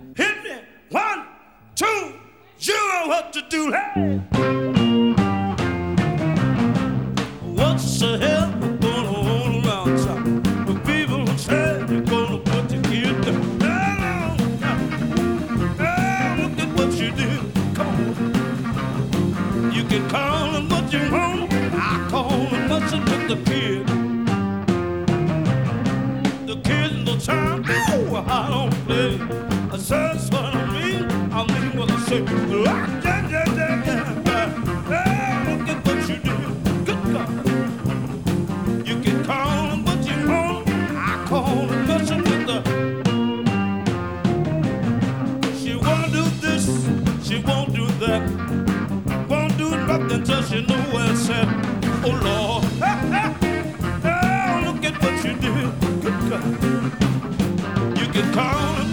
Hit me. 1, 2, you know what to do. Hey. What's the hell going on around town? The people say they're gonna put the kid down. Look at what you do. Come on. You can call him what you want. I call him messing with the kid. The kid in the town, oh, I don't play. That's what I mean. I mean what I say. Look at what you do. Good God. You can call him what you want. I call him messing with the. She won't do this. She won't do that. Won't do nothing till she know where it's at. Oh Lord. Oh, look at what you do. Good God. You can call him